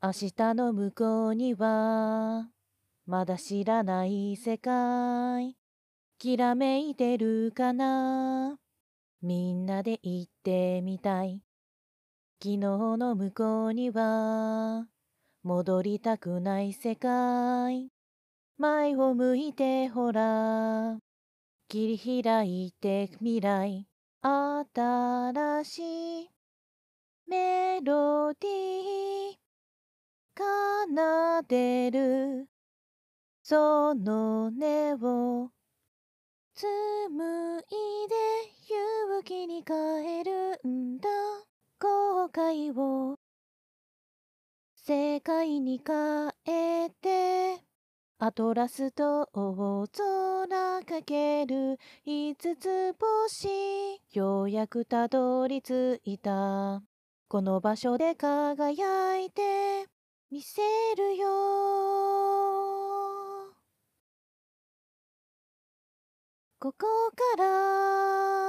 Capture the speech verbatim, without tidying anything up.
明日の向こうにはまだ知らない世界きらめいてるかな。みんなで行ってみたい。昨日の向こうには戻りたくない世界。前を向いてほら切り開いて未来。新しいメロディー奏でるその音を紡いで勇気に変えるんだ。後悔を世界に変えてアトラスと大空かける五つ星。ようやくたどり着いたこの場所で輝いてみせるよ。ここから